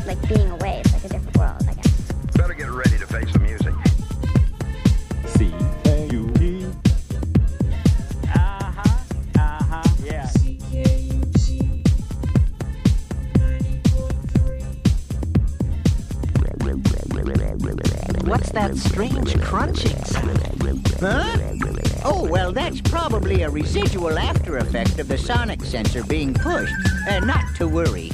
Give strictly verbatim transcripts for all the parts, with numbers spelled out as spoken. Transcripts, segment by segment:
like being away. It's like a different world, I guess. Better get ready to face the music. C A U T. Uh-huh, uh-huh, yeah. C K U T ninety point three. What's that strange crunching sound? Huh? Oh, well, that's probably a residual after effect of the sonic sensor being pushed. Uh, not to worry.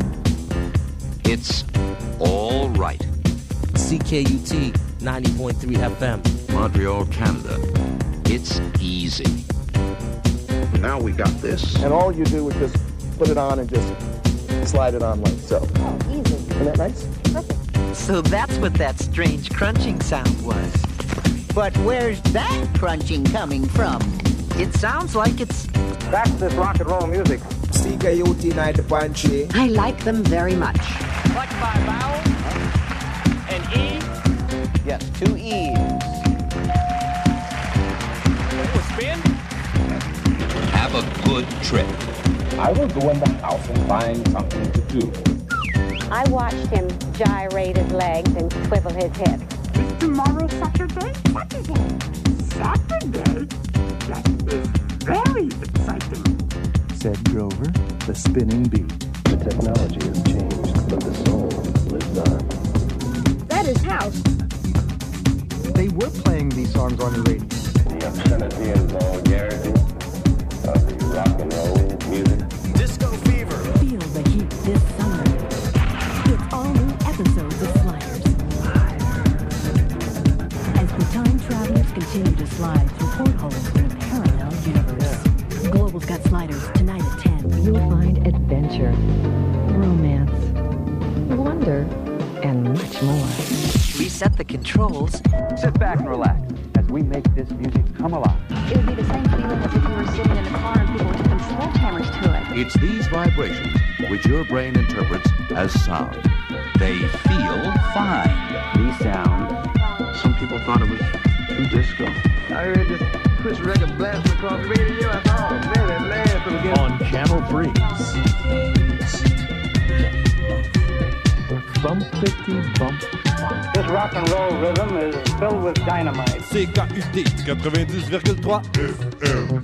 It's all right. C K U T ninety point three F M. Montreal, Canada. It's easy. Now we got this. And all you do is just put it on and just slide it on like so. Oh, easy. Isn't that nice? Perfect. So that's what that strange crunching sound was. But where's that crunching coming from? It sounds like it's... That's this rock and roll music. C K U T ninety point three. I like them very much. Like by vowel, an E, Yes, two E's. a spin. Have a good trip. I will go in the house and find something to do. I watched him gyrate his legs and swivel his hips. Is tomorrow Saturday? Saturday. Saturday? That is very exciting. Said Grover, the spinning beat. The technology has changed, but the soul lives on. That is house. They were playing these songs on the radio. The obscenity and vulgarity of the rock and roll music. Disco fever. Feel the heat this summer. It's all new episodes of Sliders. As the time travelers continue to slide through portholes in a parallel universe. Global's got Sliders tonight at ten. You'll find adventure, romance, wonder, and much more. Reset the controls. Sit back and relax as we make this music come alive. It would be the same feeling as if you were sitting in a car and people were taking sledgehammers to it. It's these vibrations which your brain interprets as sound. They feel fine. These sound. Some people thought it was too disco. I heard this Chris record blasting across the radio. I thought, oh man, that laugh from again. On Channel three. Bumpity bump. This rock and roll rhythm is filled with dynamite. C K U T ninety virgule three F M.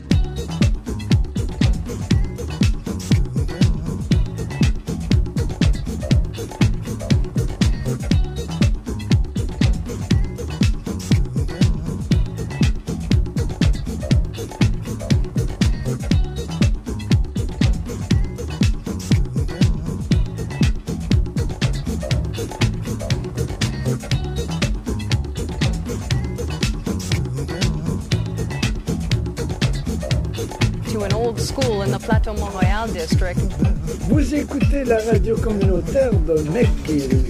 School in the Plateau Montréal district. Vous écoutez la radio communautaire de McGill.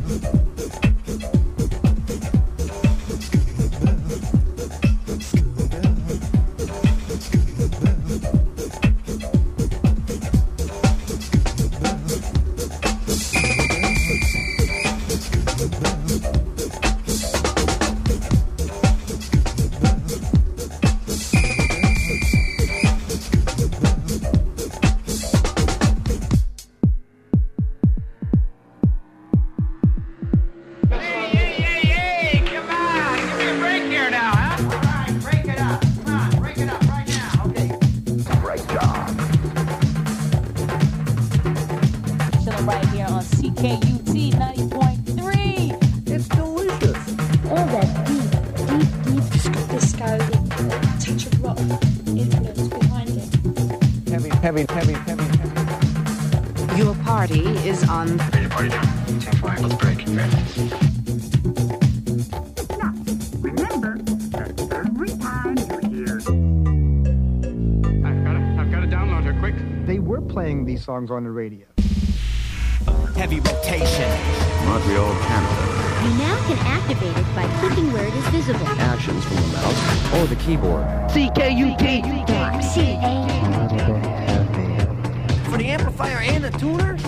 Songs on the radio. Heavy rotation. Montreal, Canada. You now can activate it by clicking where it is visible. Actions from the mouse or the keyboard. C K U T. C A. For the amplifier and the tuner?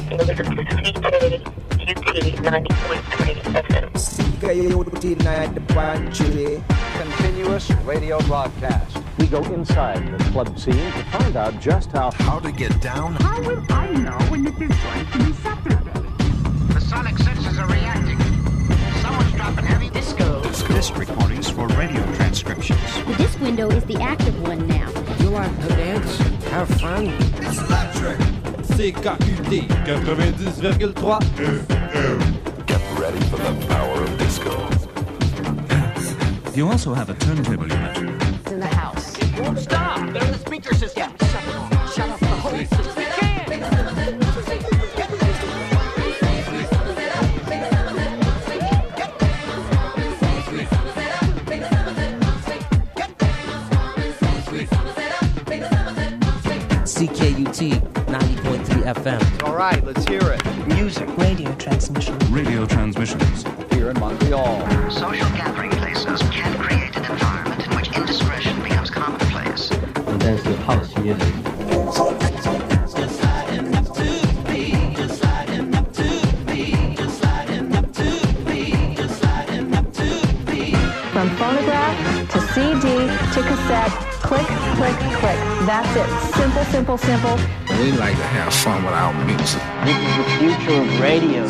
C K U T ninety point three. Continuous radio broadcast. We go inside the club scene to find out just how... How to get down. How will I know when it is going to be Saturday? The Fernando is the active one now. You like to dance? Have fun? It's electric! C K U T ninety virgule three Get ready for the power of disco. You also have a turntable unit. In the house. It won't stop. They're in the speaker system. Shut up. Shut up the whole system. C K U T ninety point three F M. All right, let's hear it. Music. Radio transmission. Radio transmissions. Here in Montreal. Social gathering places can create an environment in which indiscretion becomes commonplace. And that's the house music. From phonograph to C D to cassette, click, click, click. That's it. Simple, simple, simple. We like to have fun with our music. This is the future of radio.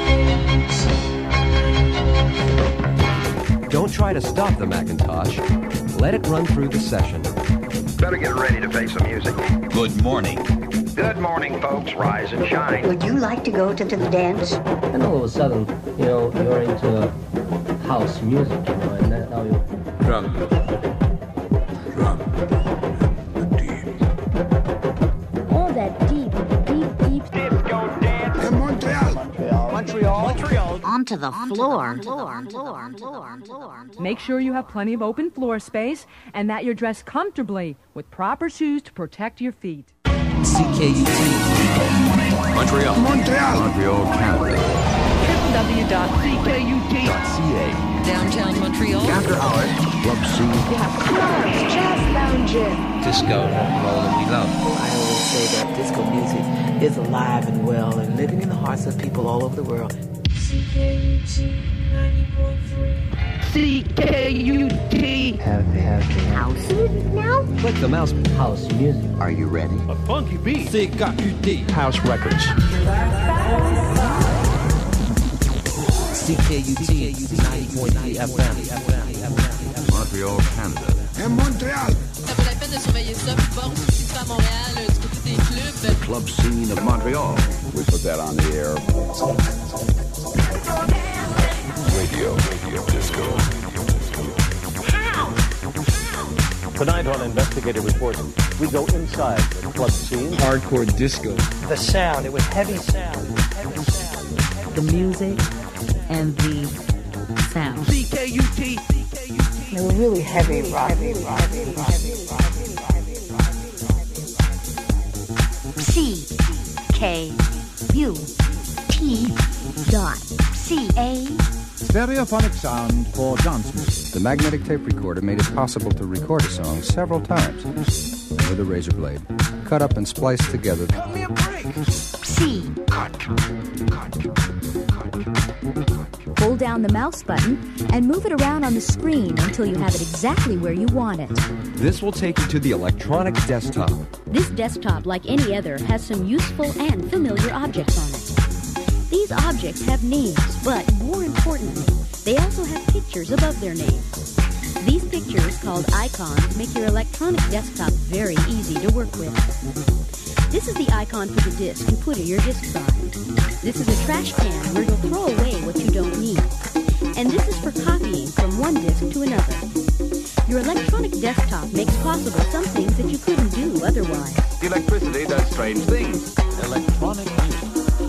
Don't try to stop the Macintosh. Let it run through the session. Better get ready to face some music. Good morning. Good morning, folks. Rise and shine. Would you like to go to the dance? And all of a sudden, you know, you're into house music, you know, and that's how you... Drum. Drum. All that deep, deep, deep disco dance. In Montreal. Montreal. Montreal. Onto the floor. Make sure you have plenty of open floor space and that you're dressed comfortably with proper shoes to protect your feet. C K U T Montreal. Montreal. Montreal, Canada. w w w dot c k u t dot c a. Downtown Montreal. After hours, Club C. You have clubs, jazz lounges. Disco, roll and we love. I always say that disco music is alive and well and living in the hearts of people all over the world. C K U T ninety point three. C K U T. Heavy, heavy. House music now? Click the mouse. House music. Are you ready? A funky beat. C K U T House Records. C K U T ninety point three F M. Montreal, Canada. In Montreal. Ça vaut la peine de surveiller ça plus fort si tu vas à Montréal, du côté des clubs. Club scene of Montreal. We put that on the air. Radio, radio, disco. Tonight on Investigative Reporting, we go inside the club scene. Hardcore disco. The sound, it was heavy sound. Heavy sound. The music and the sound. C K U T. They were really heavy rock. Heavy rock. Heavy rock. C K U T dot C A. Stereophonic sound for dance music. The magnetic tape recorder made it possible to record a song several times with a razor blade, cut up and spliced together. Cut me a break. C. Cut. Cut. Hold down the mouse button and move it around on the screen until you have it exactly where you want it. This will take you to the electronic desktop. This desktop, like any other, has some useful and familiar objects on it. These objects have names, but more importantly, they also have pictures above their names. These pictures, called icons, make your electronic desktop very easy to work with. This is the icon for the disk you put in your disk drive. This is a trash can where you'll throw away what you don't need. And this is for copying from one disk to another. Your electronic desktop makes possible some things that you couldn't do otherwise. Electricity does strange things. Electronic music.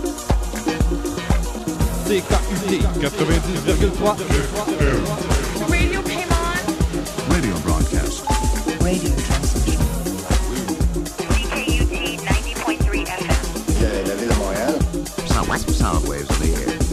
C K U T ninety virgule three. Radio came on. Radio broadcast. Radio transmission. C K U T ninety point three F M. La ville de Montréal. Sound, sound waves in the air.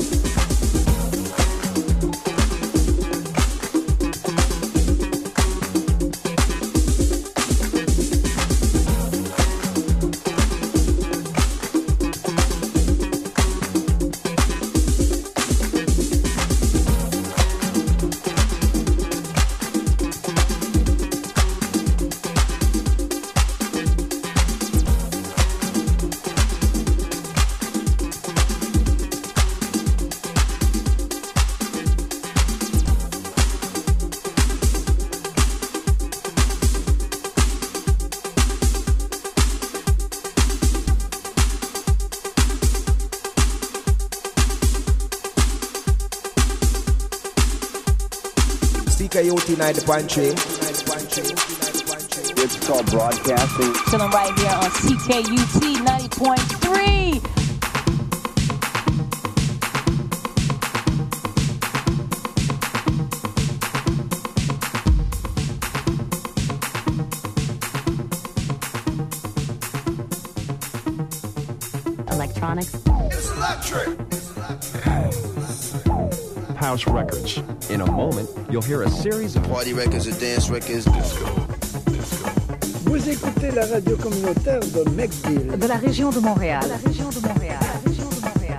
C K U T ninety point three. It's called broadcasting. Chilling right here on C K U T ninety point three. Electronics. It's electric. House records. In a moment, you'll hear a series of party records and dance records. Disco. Vous écoutez la radio communautaire de McGill. De la région de Montréal. De la région de Montréal. De la région de Montréal.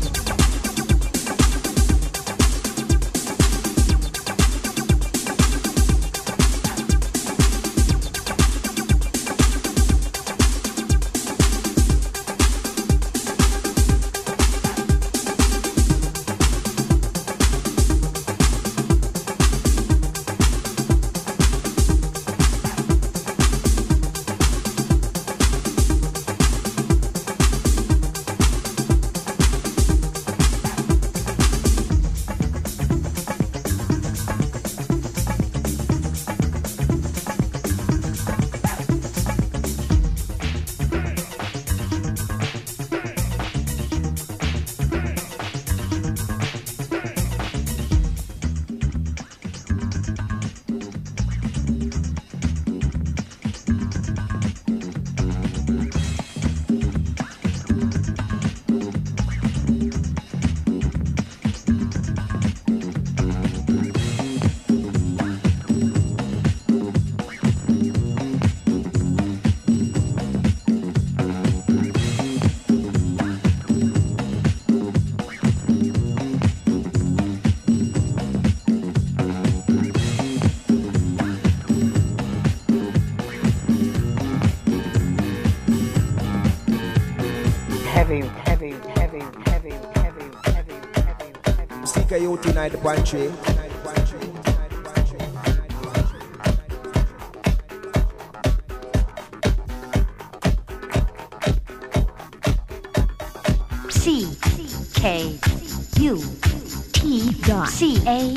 C K U T ninety point three. C K U T dot C A.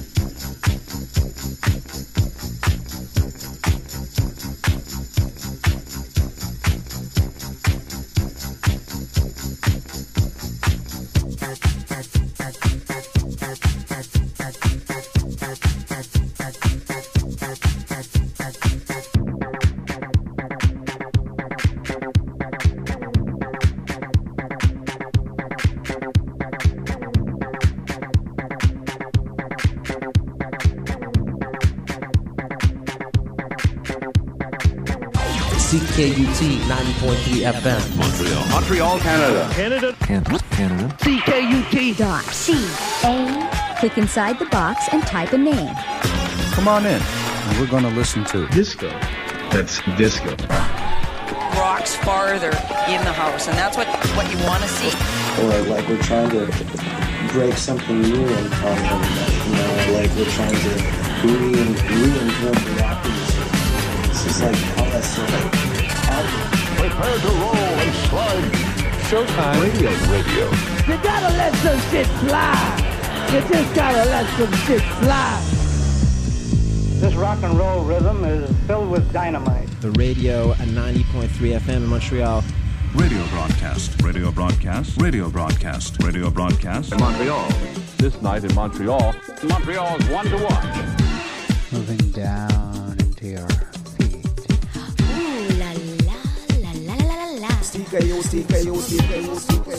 C K U T ninety point three F M. Montreal. Montreal, Canada. Canada. Canada. Canada. C K U T dot C A. Click inside the box and type a name. Come on in, and we're going to listen to Disco. That's disco. Rocks farther in the house, and that's what, what you want to see. Or like we're trying to break something new and um, you know, like we're trying to re- reinvent the rock music. It's just like all that stuff. Like, prepare to roll and slide. Showtime. Radio. Radio. You gotta let some shit fly. You just gotta let some shit fly. This rock and roll rhythm is filled with dynamite. The radio at ninety point three F M in Montreal. Radio broadcast. Radio broadcast. Radio broadcast. Radio broadcast. In Montreal. This night in Montreal. Montreal's one to watch. Moving down into your feet. Ooh la la la la la la la. C K U, C K U, C K U, C K U, C K U, C K U,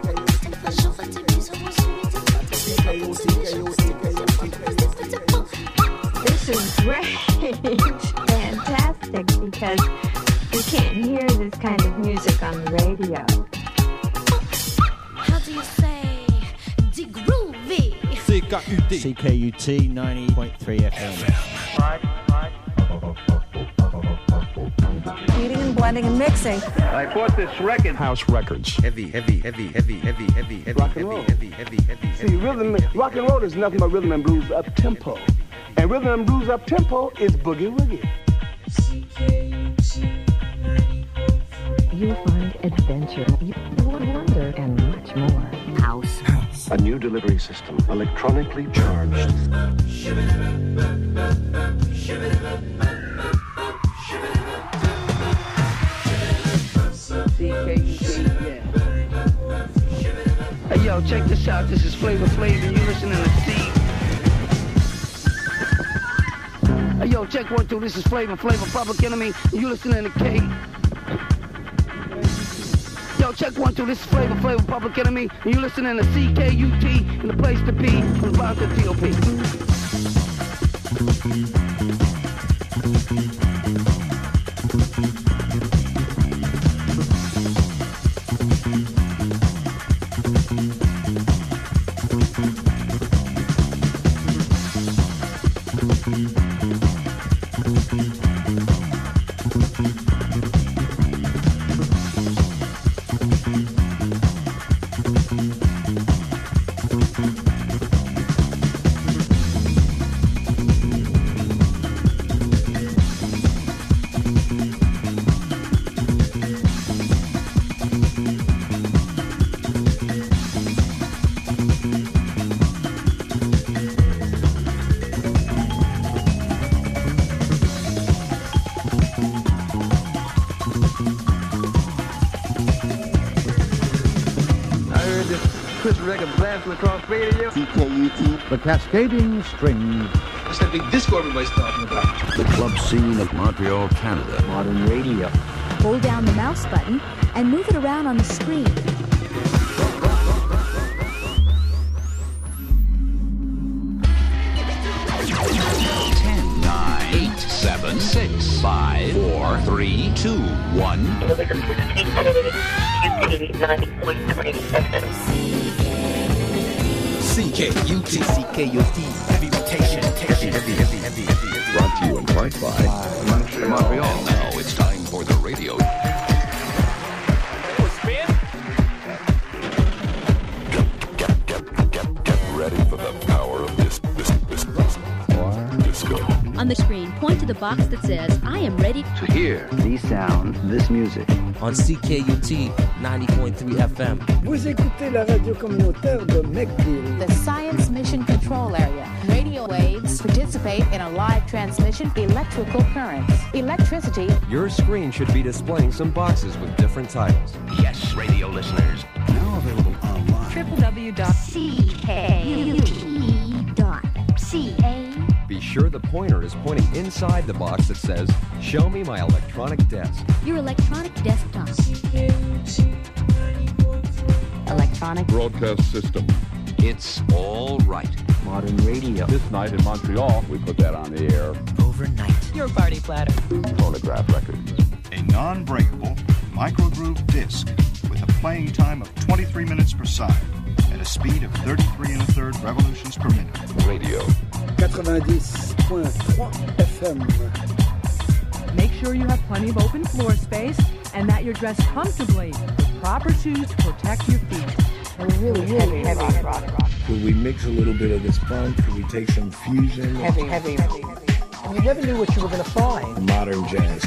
C K U, C K U. This is great. Fantastic, because you can't hear this kind of music on the radio. How do you say? The groovy. C K U T. C K U T ninety point three F M. Heating and blending and mixing. I bought this record. House records. Heavy, heavy, heavy, heavy, heavy, heavy, heavy, rock and roll. heavy, heavy, heavy, heavy. See, rhythm, rock and roll is nothing but rhythm and blues up tempo. And rhythm and blues up tempo is boogie woogie. You'll find adventure, wonder, and much more. House. House. A new delivery system, electronically charged. Hey, yo, check this out. This is Flavor Flav, and you listening to C. Hey, yo, check one, two. This is Flavor Flav, Public Enemy, and you listening to K. Yo, check one, two. This is Flavor Flav, Public Enemy, and you listening to C K U T, and the place to be, from the bottom to T O P. Across radio. C K U T. The Cascading Strings. That's that big disco everybody's talking about. The club scene of Montreal, Canada. Modern radio. Hold down the mouse button and move it around on the screen. ten, nine, eight, seven, six, five, four, three, two, one. C K U T. C K U T. Heavy rotation. Heavy, heavy, heavy, heavy, heavy. Brought to you in part by Montreal. Montreal. And now it's time for the radio. Get, get, get, get, get ready for the power of this, this, this, this, disco. On the screen, point to the box that says, I am ready To hear these sounds, this music. On C K U T ninety point three F M. Vous écoutez la radio communautaire de McGill. The Science Mission Control Area. Radio waves participate in a live transmission electrical currents. Electricity. Your screen should be displaying some boxes with different titles. Yes, radio listeners. Now available online. w w w dot c k u t dot c a. Be sure the pointer is pointing inside the box that says, show me my electronic desk. your electronic desktop. Electronic broadcast system. It's all right. Modern radio. This night in Montreal, we put that on the air. overnight. Your party platter. Phonograph records. A non-breakable microgroove disc with a playing time of twenty-three minutes per side at a speed of thirty-three and a third revolutions per minute. Radio. ninety-dix point three F M. Make sure you have plenty of open floor space and that you're dressed comfortably with proper shoes to protect your feet. And really, really heavy, heavy rock, rock. Could we mix a little bit of this funk? Could we take some fusion? Heavy, heavy, heavy, heavy. You never knew what you were going to find. Modern jazz.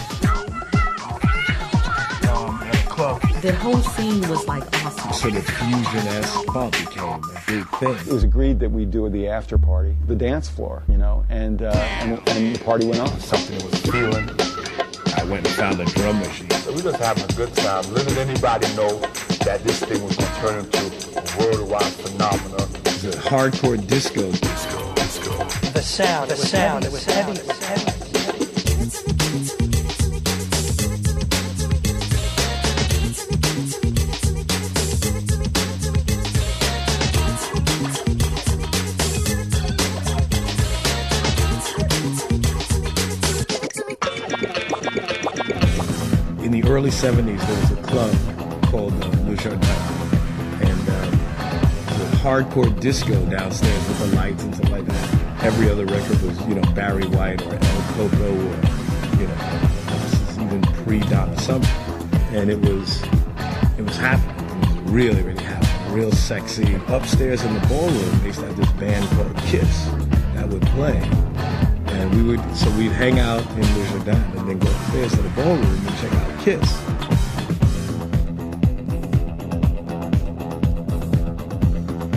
Um, at a club. The whole scene was like awesome. Sort of fusion-esque funk became a big thing. It was agreed that we do the after party, the dance floor, you know, and uh, and, and the party went on. Something was feeling. I went and found a drum machine. So we just having a good time. Little did anybody know that this thing was going to turn into a worldwide phenomenon. It was a hardcore disco. Disco, disco. The sound, the sound, it was heavy, it was heavy. In the early seventies, there was a club called uh, Le Jardin, and um, the hardcore disco downstairs with the lights and stuff like that. Every other record was, you know, Barry White or El Coco, or, you know, this is even pre-Donna Summer, and it was, it was happening. It was really, really happening. Real sexy. Upstairs in the ballroom, they used to have this band called Kiss that would play. And we would, so we'd hang out in Le Jardin and then go upstairs to the ballroom and check out Kiss.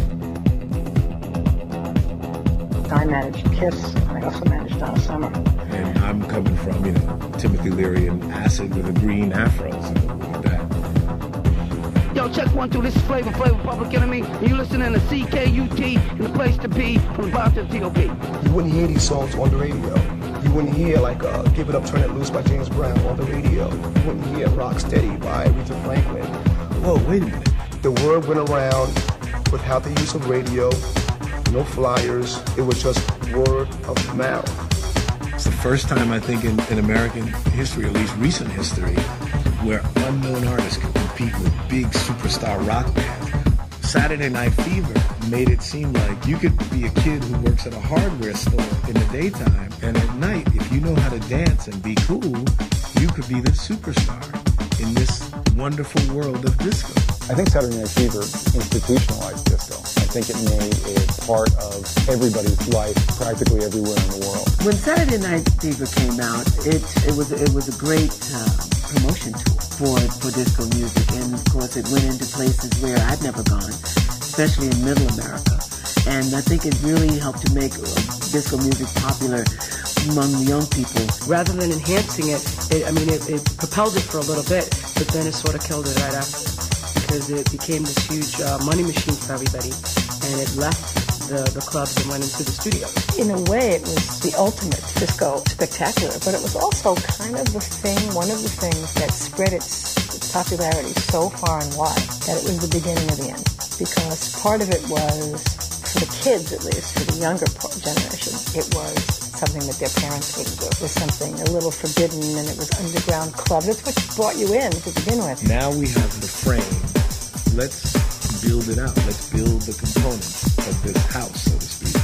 I managed Kiss, and I also managed Donna Summer. And I'm coming from, you know, Timothy Leary and Acid with a green afro, so like that. Yo, check one, two, this is Flavor Flavor Public Enemy, and you listening to C K U T and the place to be from the bottom to T O P. You wouldn't hear these songs on the radio. You wouldn't hear like uh, Give It Up, Turn It Loose by James Brown on the radio. You wouldn't hear Rock Steady by Aretha Franklin. Oh, wait a minute. The word went around without the use of radio, no flyers. It was just word of mouth. It's the first time, I think, in, in American history, at least recent history, where unknown artists could compete with big superstar rock bands. Saturday Night Fever made it seem like you could be a kid who works at a hardware store in the daytime, and at night, if you know how to dance and be cool, you could be the superstar in this wonderful world of disco. I think Saturday Night Fever institutionalized disco. I think it made it part of everybody's life practically everywhere in the world. When Saturday Night Fever came out, it it was it was a great uh, promotion tool for for disco music, and of course it went into places where I'd never gone, especially in Middle America. And I think it really helped to make uh, disco music popular among the young people. Rather than enhancing it, it I mean, it, it propelled it for a little bit, but then it sort of killed it right after, because it became this huge uh, money machine for everybody, and it left the, the clubs and went into the studio. In a way, it was the ultimate disco spectacular, but it was also kind of the thing, one of the things that spread its, its popularity so far and wide that it was the beginning of the end. Because part of it was, for the kids at least, for the younger generation, it was something that their parents wouldn't do. It was something a little forbidden, and it was underground club. That's what brought you in to begin with. Now we have the frame. Let's build it out. Let's build the components of this house, so to speak.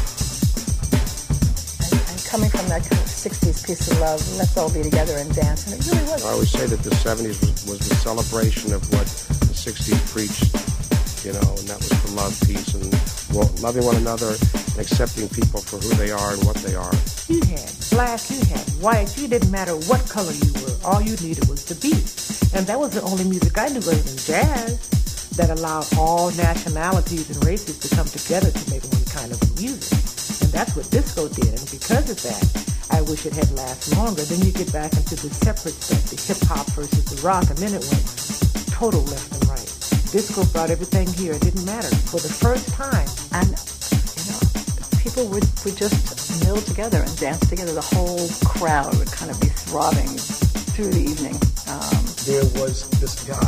And, and coming from that kind of sixties piece of love, let's all be together and dance, and it really was. I always say that the seventies was, was the celebration of what the sixties preached, you know, and that was for love, peace, and well, loving one another, and accepting people for who they are and what they are. You had black, you had white, you didn't matter what color you were. All you needed was to be. And that was the only music I knew other than jazz that allowed all nationalities and races to come together to make one kind of music. And that's what disco did. And because of that, I wish it had lasted longer. Then you get back into the separate stuff, the hip-hop versus the rock, and then it went total left and right. Disco brought everything here. It didn't matter. For the first time. And, you know, people would, would just mill together and dance together. The whole crowd would kind of be throbbing through the evening. Um, there was this guy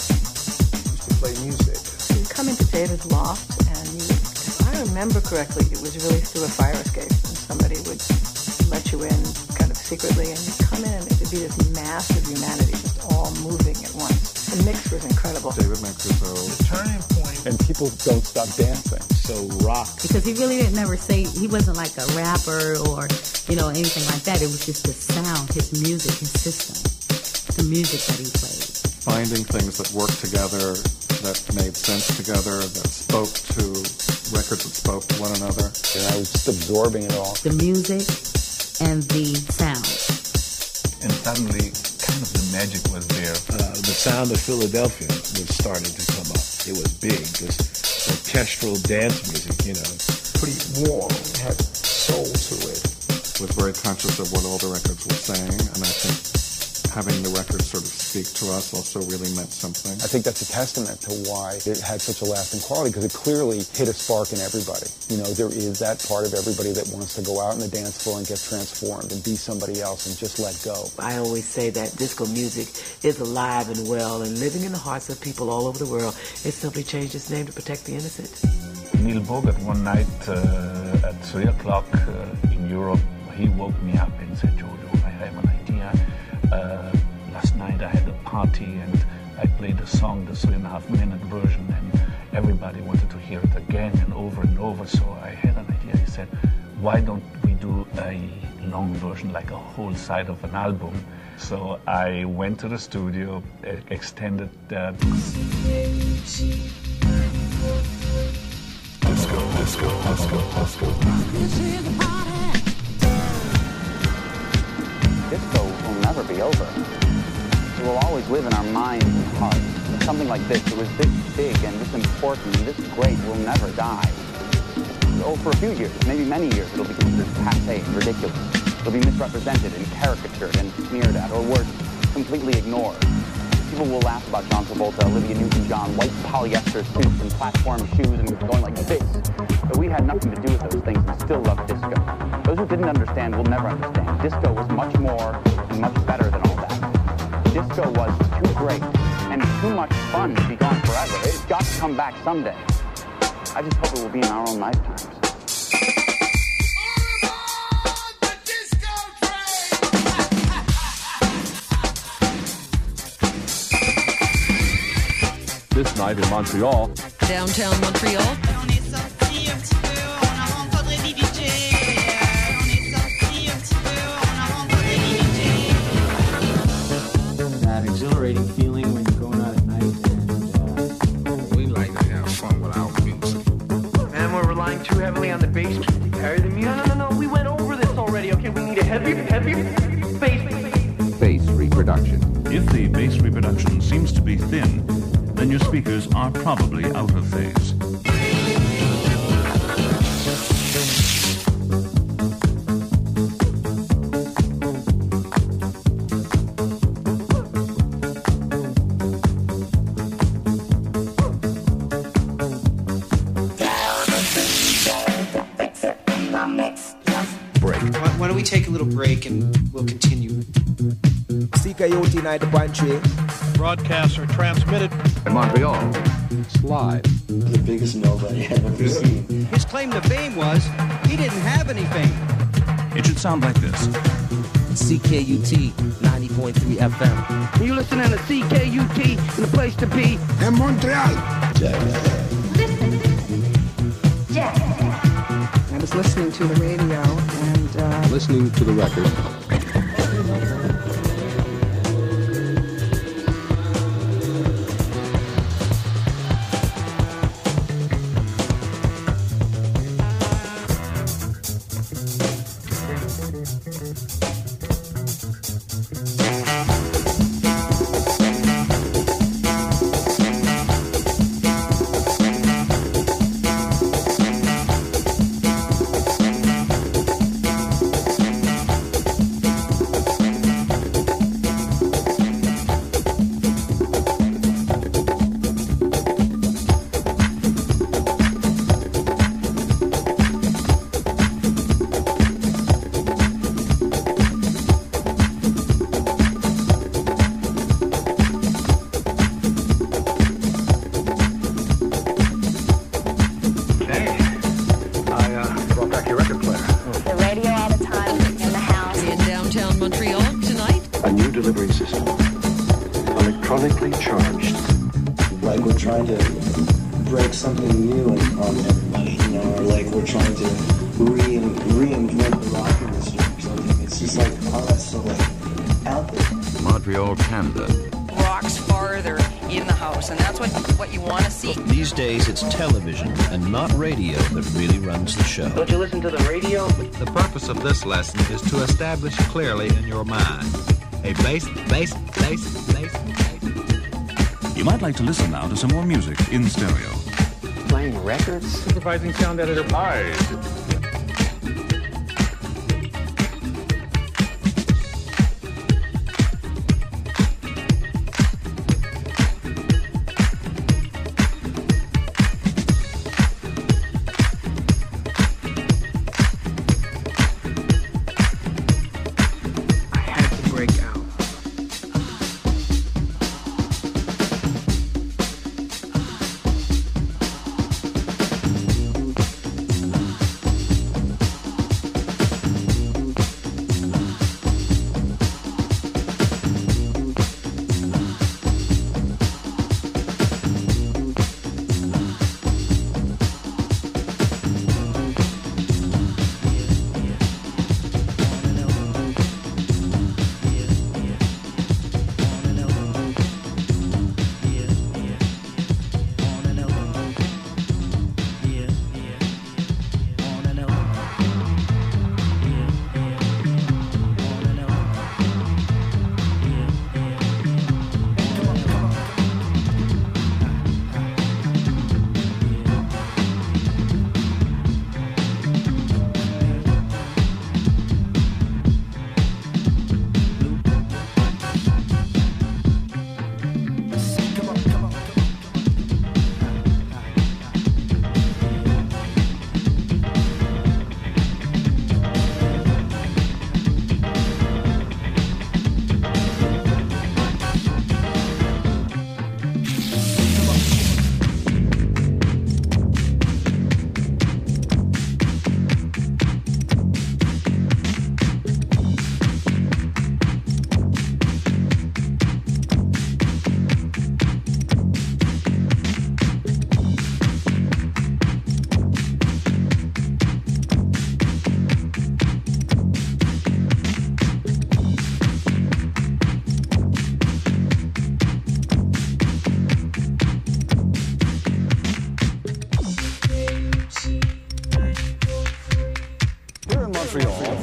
who used to play music. You'd come into David's loft, and you, if I remember correctly, it was really through a fire escape, and somebody would let you in kind of secretly, and you'd come in, and it would be this mass of humanity just all moving at once. The mix was incredible. David Mancuso. The turning point. And people don't stop dancing. So rock. Because he really didn't never say, he wasn't like a rapper or, you know, anything like that. It was just the sound, his music, his system, the music that he played. Finding things that worked together, that made sense together, that spoke to records that spoke to one another. And I was just absorbing it all. The music and the sound. And suddenly, kind of the magic was there. Uh, the sound of Philadelphia was starting to come up. It was big. It was orchestral dance music, you know. Pretty warm. It had soul to it. Was very conscious of what all the records were saying, and I think having the records sort of speak to us also really meant something. I think that's a testament to why it had such a lasting quality, because it clearly hit a spark in everybody. You know, there is that part of everybody that wants to go out on the dance floor and get transformed and be somebody else and just let go. I always say that disco music is alive and well and living in the hearts of people all over the world. It simply changed its name to protect the innocent. Neil Bogart one night uh, at three o'clock uh, in Europe, he woke me up and said, Jojo, I have an idea. Uh, last night I had a party and I played a song, the three and a half minute version, and everybody wanted to hear it again and over and over. So I had an idea. He said, why don't we do a long version, like a whole side of an album? So I went to the studio, extended that. Disco, disco, disco, disco. This is the party. Disco will never be over. It will always live in our minds and hearts. Something like this, it was this big and this important and this great, will never die. oh, for a few years, maybe many years, it'll be considered passé and ridiculous. It'll be misrepresented and caricatured and sneered at, or worse, completely ignored. People will laugh about John Travolta, Olivia Newton-John, white polyester suits and platform shoes and going like this. But we had nothing to do with those things and still loved disco. Those who didn't understand will never understand. Disco was much more and much better than all that. Disco was too great and too much fun to be gone forever. It's got to come back someday. I just hope it will be in our own lifetimes. This night in Montreal. Downtown Montreal. That exhilarating feeling when you're going out at night. And, uh, we like to have fun with our music. And we're relying too heavily on the bass to carry the music. No, no, no, no. We went over this already. Okay, we need a heavier, heavier bass. Bass reproduction. If the bass reproduction seems to be thin, then your speakers are probably out of phase. Break. Why, why don't we take a little break and we'll continue. C K U T ninety point three. Broadcasts are transmitted in Montreal. Slide. The biggest nobody I've ever seen. His claim to fame was he didn't have any fame. It should sound like this. C K U T ninety point three F M. You listening to C K U T and the place to be in Montreal. I was listening to the radio and uh, listening to the record. Don't you listen to the radio? The purpose of this lesson is to establish clearly in your mind a bass, bass, bass, bass, bass. You might like to listen now to some more music in stereo. Playing records? Supervising sound editor. Hi. Montreal.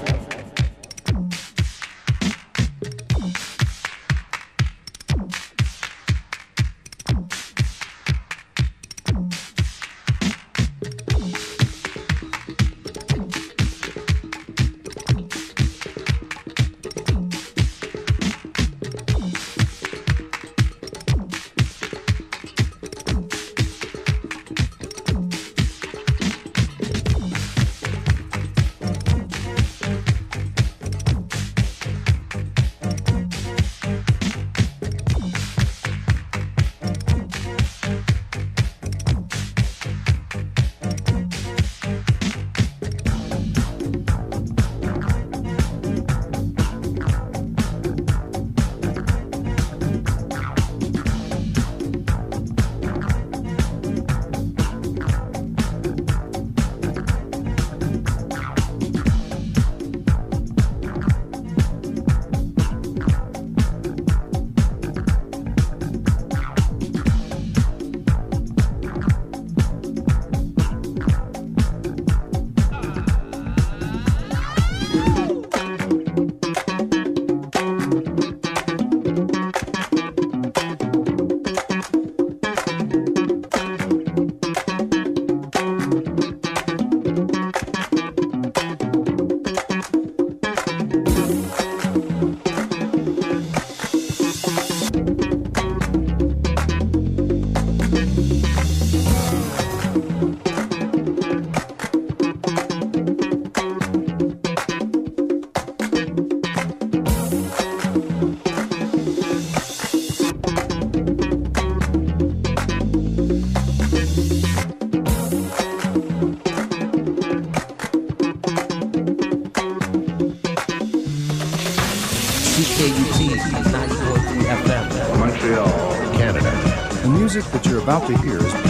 That you're about to hear is...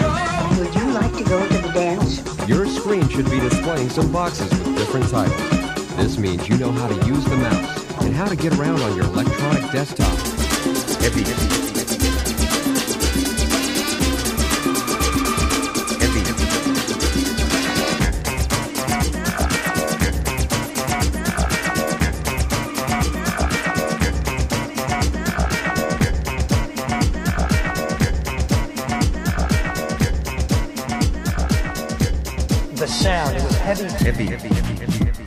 Would you like to go to the dance? Your screen should be displaying some boxes with different titles. This means you know how to use the mouse and how to get around on your electronic desktop. Heavy, heavy, heavy. Sound. It was heavy. Heavy, heavy, heavy, heavy, heavy, heavy.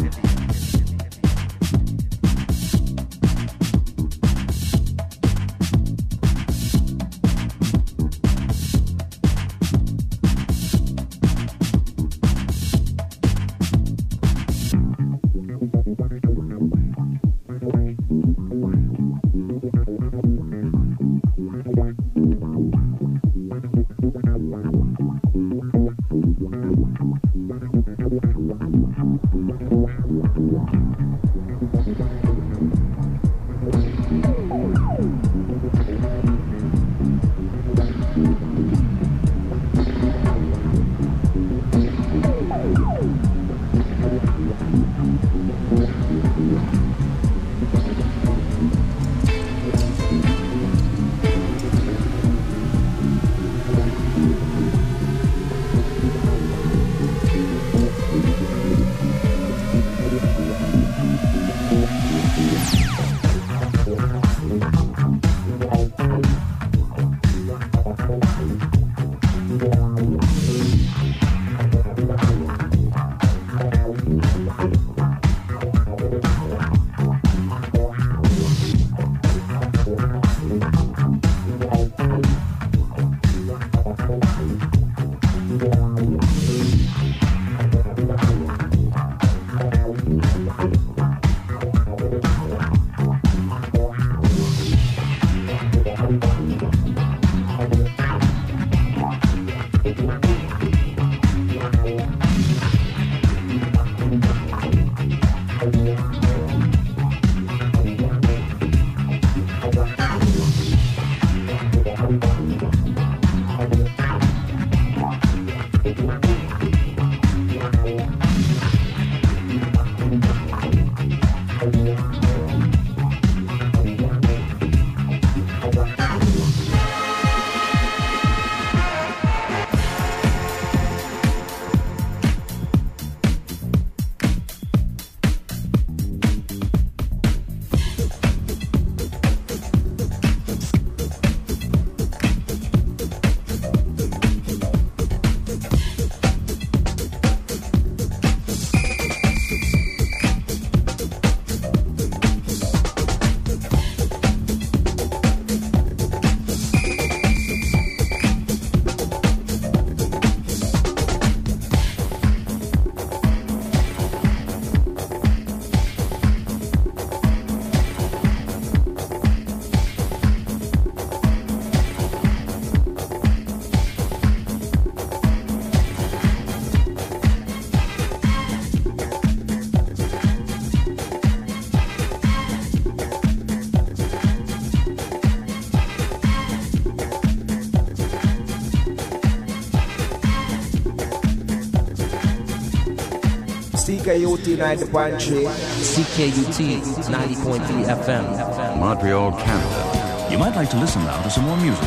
C K U T ninety point three. C K U T ninety point three F M. Montreal, Canada. You might like to listen now to some more music.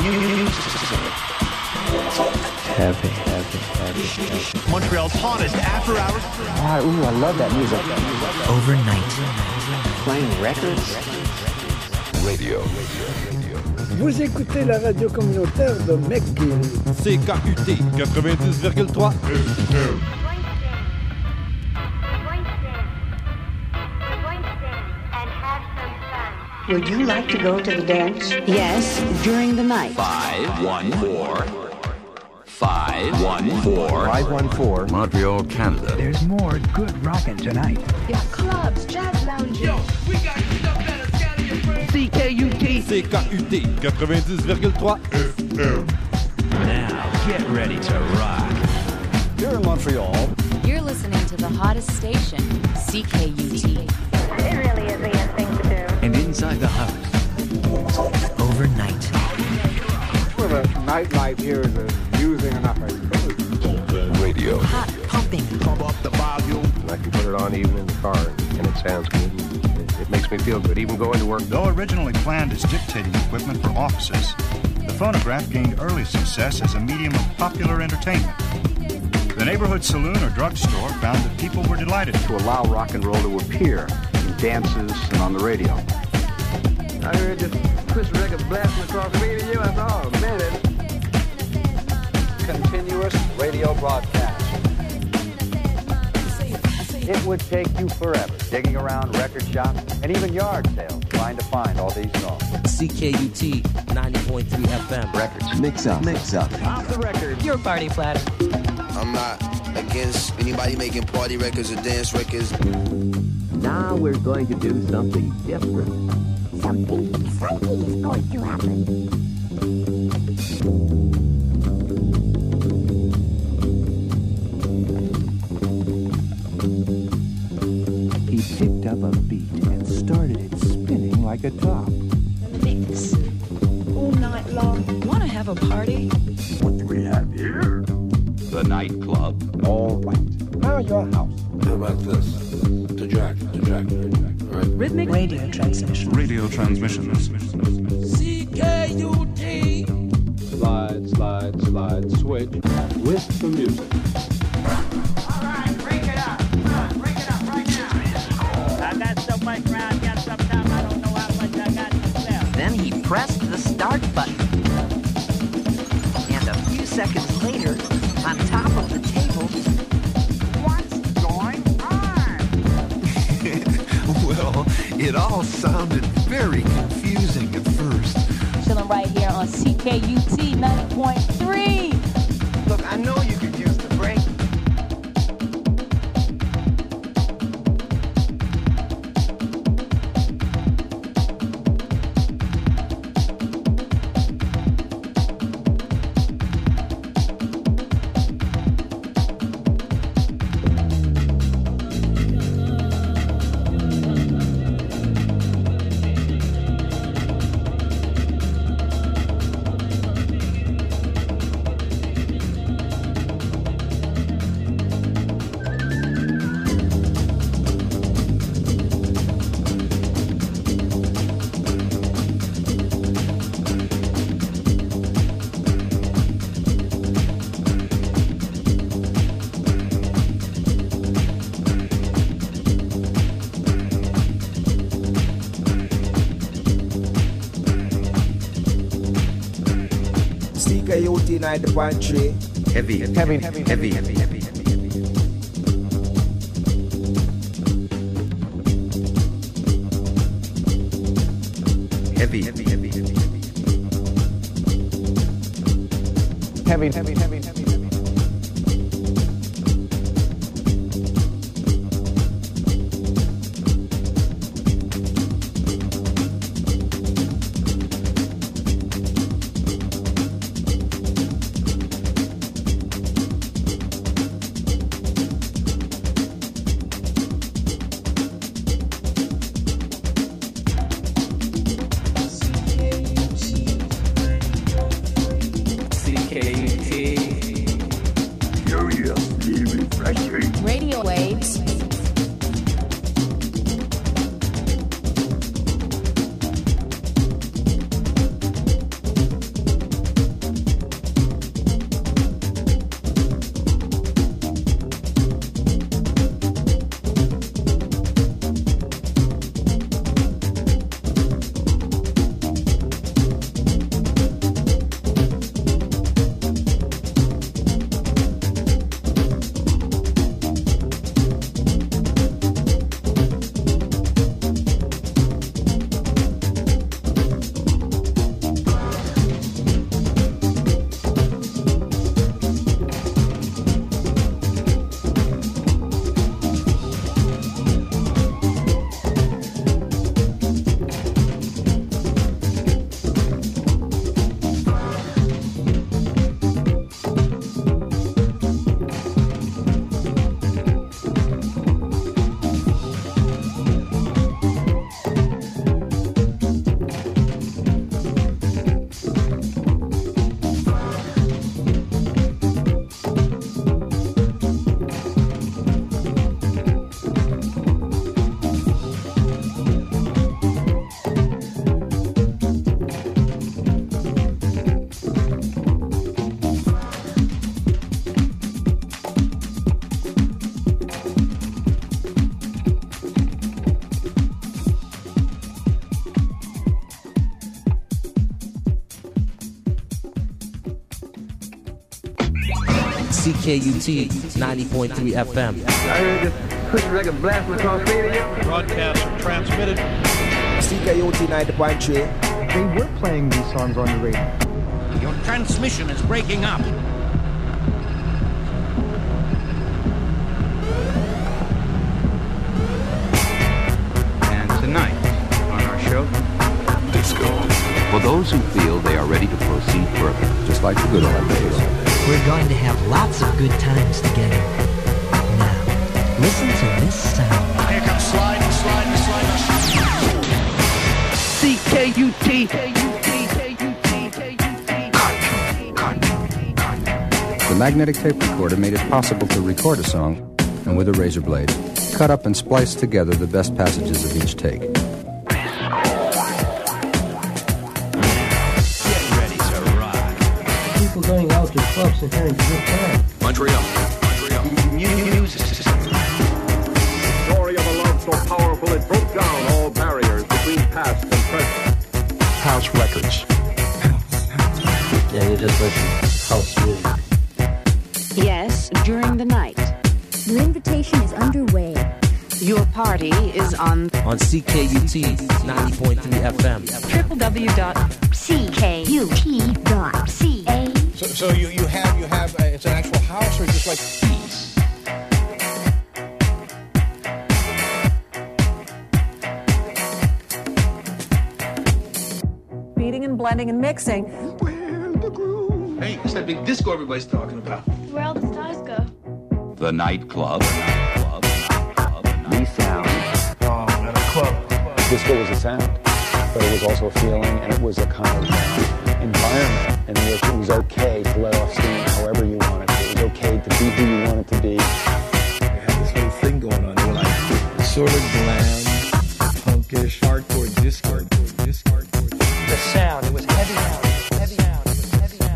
Heavy, heavy, heavy, heavy. Montreal's hottest after hours. Ah, ooh, I love that music. Overnight. Playing records. Radio. Vous écoutez la radio communautaire de McGill. C K U T quatre-vingt-dix virgule trois. Would you like to go to the dance? Yes, during the night. Five, one, four. Five, one, four. Five, one, four. Montreal, Canada. There's more good rockin' tonight. Yeah, clubs, jazz lounges. Yo, we got you stuff better scatter your brain. C K U T. C K U T quatre-vingt-dix virgule trois. Now, get ready to rock. Here in Montreal. You're listening to the hottest station, C K U T. It really is the end thing to do. And inside the house. Overnight. Well, the nightlife here is amusing enough, I suppose. Radio. Hot pumping. Pump up the volume. I can put it on even in the car, and it sounds good. It, it makes me feel good, even going to work. Though originally planned as dictating equipment for offices, the phonograph gained early success as a medium of popular entertainment. The neighborhood saloon or drugstore found that people were delighted To allow rock and roll to appear in dances and on the radio. I heard this Chris record blasting across the radio. I thought, oh, man, it... Continuous radio broadcast. It would take you forever digging around record shops and even yard sales trying to find all these songs. C K U T ninety point three F M. Records. Mix up, mix up. Off the record. Your party platter. I'm not against anybody making party records or dance records. Now we're going to do something different. Something exciting is going to happen. He picked up a beat and started it spinning like a top. Mix. All night long. Want to have a party? What do we have here? The nightclub. All right. Now your house. How about this? To Jack, to Jack, to Jack. All right. Rhythmic Radio transmission. radio transmissions. C K U T. Slide, slide, slide, switch with the music. All right, break it up. Break it up right now. I got so much round here, sometimes I don't know how much I got to sell. Then he pressed the start button. And a few seconds later, on top of the table, what's going on? Well, it all sounded very confusing at first. Chilling right here on C K U T ninety point three. Look, I know you could use the break. C K U T ninety point three. Heavy, heavy, heavy, heavy, heavy, heavy, heavy. Heavy, heavy, heavy, heavy, heavy. Heavy, heavy, heavy, heavy, heavy. C K U T. Curious, refreshing. Radio waves. C K U T ninety point three F M. I heard this push record blasting across radio. Broadcasts are transmitted. C K U T ninety point three. They were playing these songs on the radio. Your transmission is breaking up. And tonight on our show, Disco. For those who feel they are ready to proceed further, just like the good old days. We're going to have lots of good times together. Now, listen to this sound. Here comes sliding, sliding, sliding. C K U T. The magnetic tape recorder made it possible to record a song, and with a razor blade, cut up and splice together the best passages of each take. People going out to clubs and having a good time. Montreal. Montreal. Music. The story of a love so powerful it broke down all barriers between past and present. House records. Yeah, you just listen to house music. Yes, during the night. Your invitation is underway. Your party is on on C K U T ninety point three F M. w w w dot c k u t dot c a. So, so you, you have you have uh, it's an actual house or just like beating and blending and mixing. Hey, it's that big disco everybody's talking about. Where all the stars go. The nightclub. Nightclub. Nightclub. The sound. Oh, man, a club. Disco was a sound, but it was also a feeling, and it was a kind of uh, environment in which it was okay to let off steam however you wanted to. It was okay to be who you wanted to be. They had this little thing going on. They were like sort of glam, punkish, hardcore disco. disco. The sound, it was heavy sound. Heavy sound. It was heavy sound.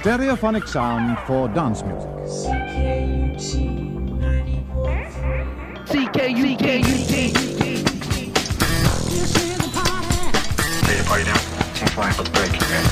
stereophonic sound for dance music. C K U T. Ready to party now? Seems like a break, man.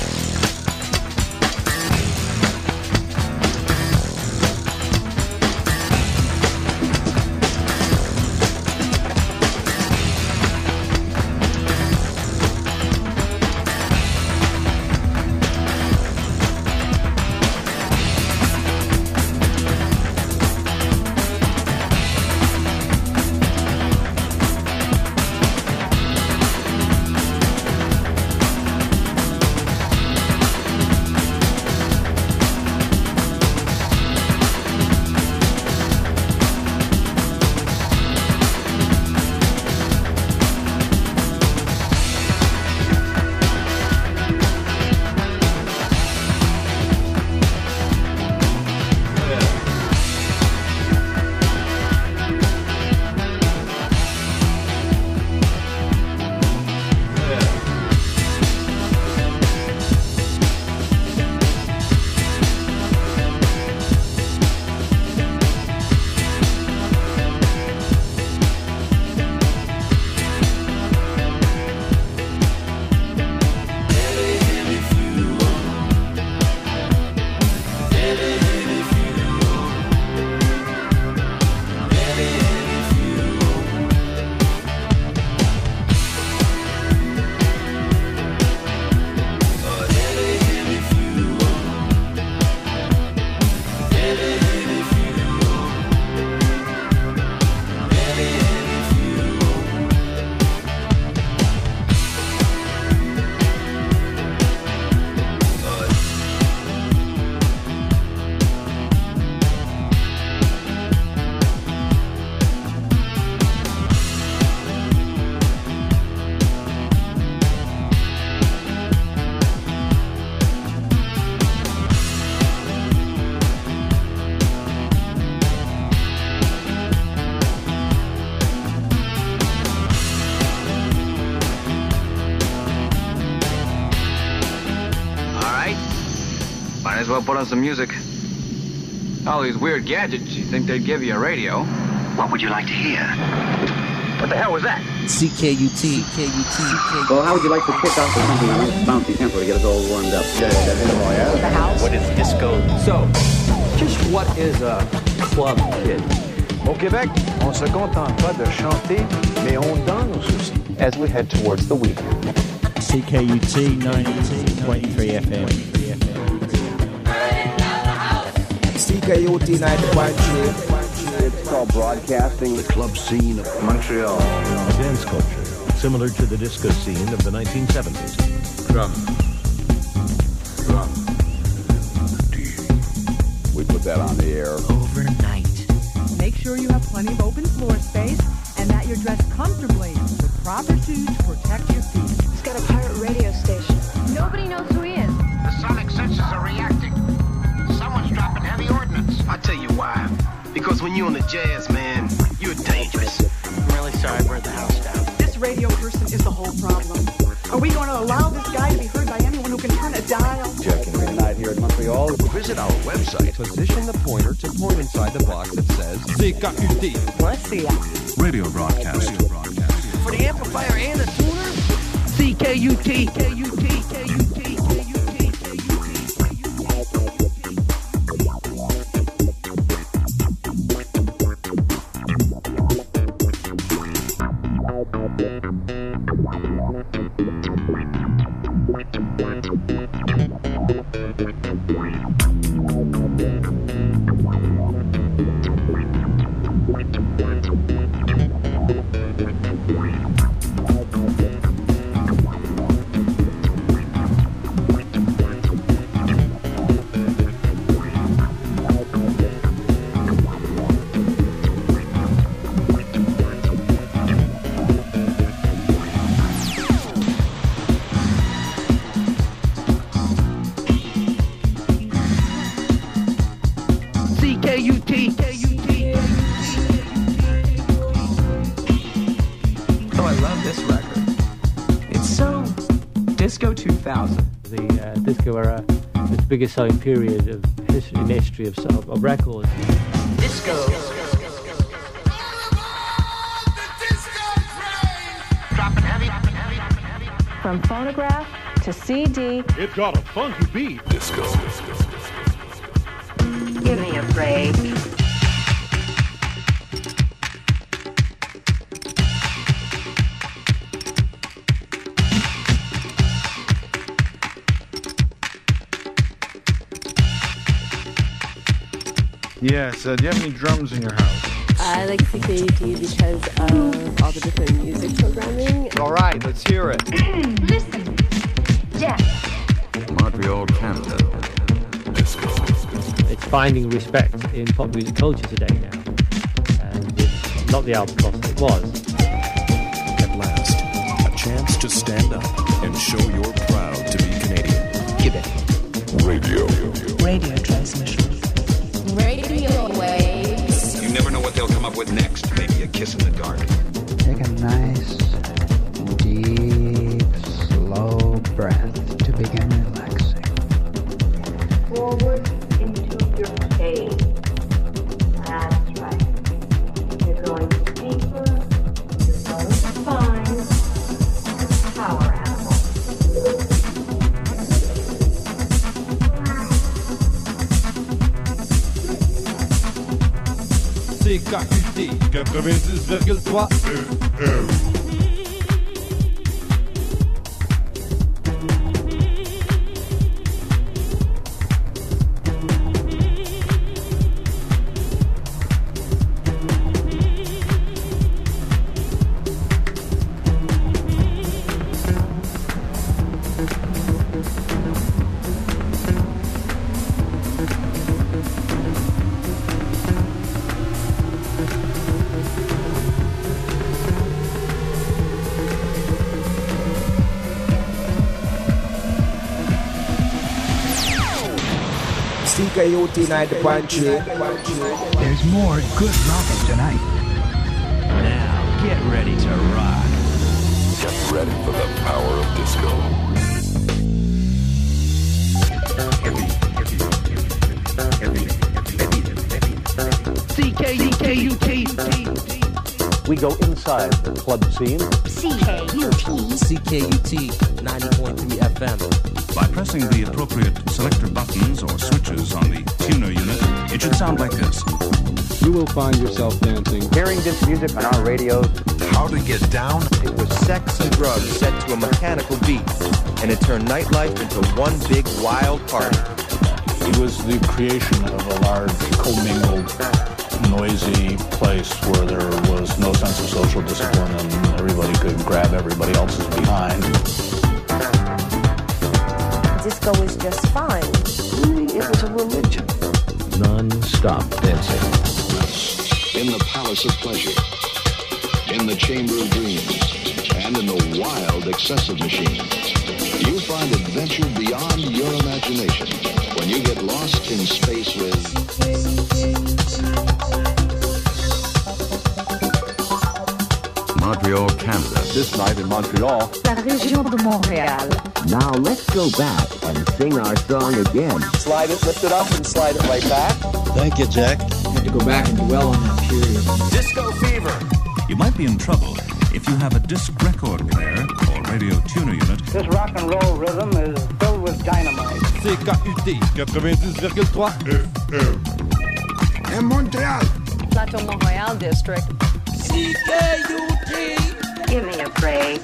Might as well put on some music. All these weird gadgets, you think they'd give you a radio. What would you like to hear? What the hell was that? C K U T. C K U T. Well, how would you like to kick off with something on this bouncy tempo to get us all warmed up? The house. What is disco? So, just what is a club kid? Au Québec, on se contente pas de chanter, mais on danse aussi. As we head towards the weekend. C K U T ninety point three F M. C K U T ninety point three. It's called broadcasting the club scene of Montreal. A dance culture similar to the disco scene of the nineteen seventies. Drum. Drum. We put that on the air overnight. Make sure you have plenty of open floor space and that you're dressed comfortably with proper shoes to protect your feet. He's got a pirate radio station. Nobody knows who he is. The sonic sensors are reacting. Someone's dropping heavy ordnance. I'll tell you why. Because when you're on the jazz, man, you're dangerous. I'm really sorry I burned the house down. This radio person is the whole problem. Are we going to allow this guy to be heard by anyone who can turn a dial? Checking tonight here in Montreal. Visit our website. Position the pointer to point inside the box that says C K U T. Let's see. Radio broadcast. Radio broadcast. For the amplifier and the tuner? C K U T. K U T. K U T. Disco era the biggest selling period of history, in the history of, of, of records. Disco. Dropping heavy. From phonograph to C D. It got a funky beat. Disco. Give me a break. Yes, uh, do you have any drums in your house? I like C K U T because of all the different music programming. All right, let's hear it. Listen. Jeff. Montreal, Canada. Disco. It's finding respect in pop music culture today now. And it's not the albatross it was. At last, a chance to stand up and show you're proud to be Canadian. Quebec. Radio. Radio transmission. Radio waves. You never know what they'll come up with next. Maybe a kiss in the dark. Take a nice, deep, slow breath to begin relaxing. Forward into your cave. That's right. You're going deeper. You're going to find power animal. C K U T quatre-vingt-dix virgule trois F M. C K U T ninety point three. There's more good rockin' tonight. Now, get ready to rock. Get ready for the power of disco. C K U T. We go inside the club scene. C K U T. C K U T ninety point three F M. By pressing the appropriate selector buttons or switches on the tuner unit, it should sound like this. You will find yourself dancing. Hearing this music on our radios. How to get down? It was sex and drugs set to a mechanical beat, and it turned nightlife into one big wild party. It was the creation of a large, commingled, noisy place where there was no sense of social discipline and everybody could grab everybody else's behind. Disco was just fine. Really, it was a religion. Non-stop dancing. In the palace of pleasure, in the chamber of dreams, and in the wild excessive machine, you find adventure beyond your imagination when you get lost in space with Montreal, Canada. This night in Montreal. La région de Montréal. Now let's go back and sing our song again. Slide it, lift it up, and slide it right back. Thank you, Jack. Had to go back and dwell on that period. Disco fever. You might be in trouble if you have a disc record player or radio tuner unit. This rock and roll rhythm is filled with dynamite. C K U T quatre-vingt-dix virgule trois F M. In Montreal. Plateau Montréal District. C K U T. Give me a break.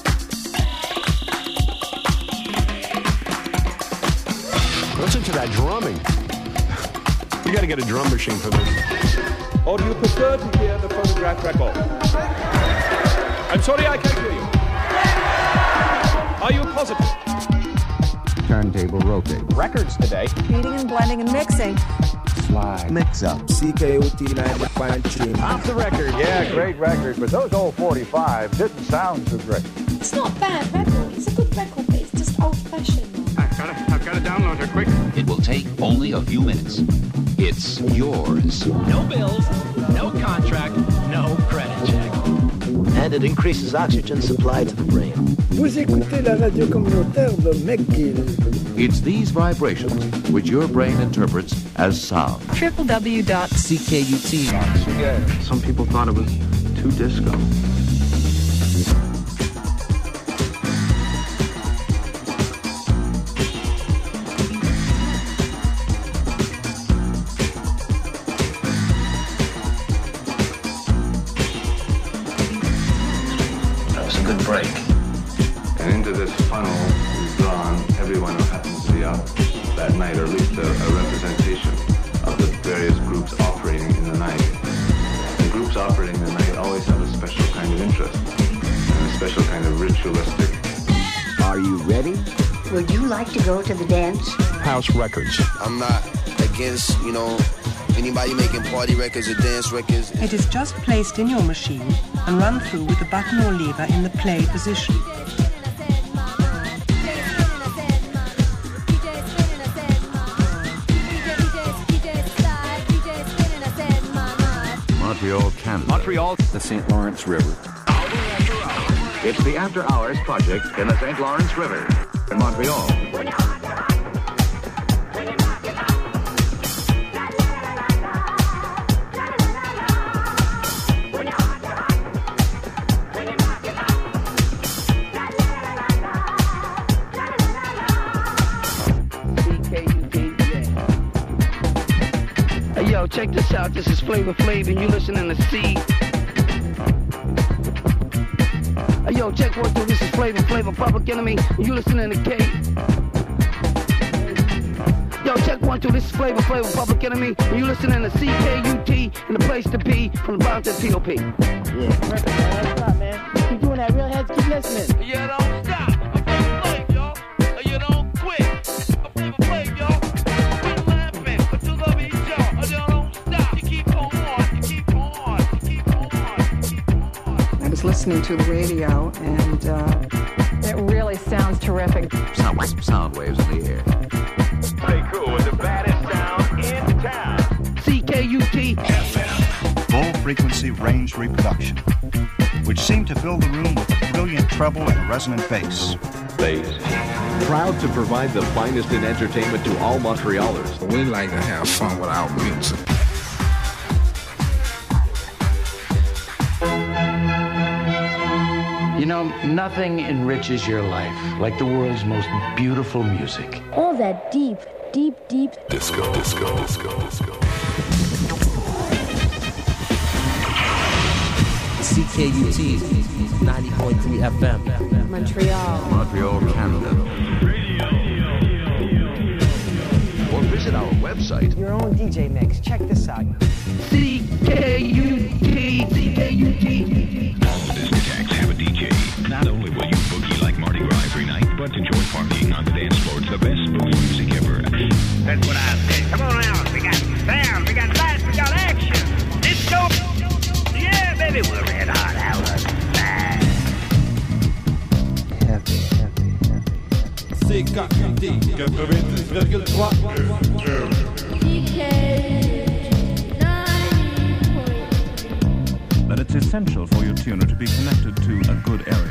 Listen to that drumming. You gotta get a drum machine for this. Or do you prefer to hear the phonograph record? I'm sorry I can't hear you. Are you positive? Turntable rotate. Records today. Reading and blending and mixing. Slide. Mix up. C K U T ninety point three. Off the record, yeah, great record, but those old forty-fives didn't sound so great. It's not a bad record. It's a good record, but it's just old-fashioned. I've got to, I've got to download her quick. It will take only a few minutes. It's yours. No bills, no contract, no credit check. And it increases oxygen supply to the brain. Vous écoutez la radio communautaire de McGill. It's these vibrations which your brain interprets as sound. w w w dot c k u t. Some people thought it was too disco. That was a good break. And into this funnel is drawn everyone who happens to be out that night, or at least a, a representation of the various groups operating in the night. The groups operating in the night always have a special kind of interest and a special kind of ritualistic. Are you ready? Would you like to go to the dance? House records. I'm not against, you know, anybody making party records or dance records. It is just placed in your machine and run through with the button or lever in the play position. Montreal, Canada. Montreal, the Saint Lawrence River. It's the After Hours project in the Saint Lawrence River in Montreal. Hey, yo, check this out. This is Flavor Flav, and you listening to C. Hey, yo, check one, two. This is Flavor Flav, Public Enemy, and you listening to K. Yo, check one, two. This is Flavor Flav, Public Enemy, and you listening to C K U T, and the place to be from the bottom to P O P. Yeah, what's up, man? Keep doing that. Real heads, keep listening. Yeah, don't stop. I'm Flavor Flav, y'all. You don't quit. I'm Flavor Flav, y'all. Quit laughing, but you love each other. You don't stop. You keep on, you keep on, you keep on, you keep on. I was listening to the radio, and uh, it really sounds terrific. Sound, sound waves in the air. Stay cool with the baddest sound in town. C K U T F M. Full frequency range reproduction, which seemed to fill the room with a brilliant treble and resonant bass. Bass. Proud to provide the finest in entertainment to all Montrealers. We like to have fun with our music. You know, nothing enriches your life like the world's most beautiful music. All that deep, deep, deep disco, disco, disco, disco. C K U T ninety point three F M. Montreal. Montreal, Canada. Or visit our website. Your own D J mix. Check this out. C K U T, C K U T. All discotheques have a D J. Not only will you boogie like Mardi Gras every night, but enjoy partying on the dance floor. It's the best boogie music ever. That's what I said. Come on out. We got sound, we got lights, we got action. Disco. Yeah, baby, we're red hot out of fast. Heavy, heavy, heavy. C K U T quatre-vingt-dix virgule trois. That it's essential for your tuner to be connected to a good area.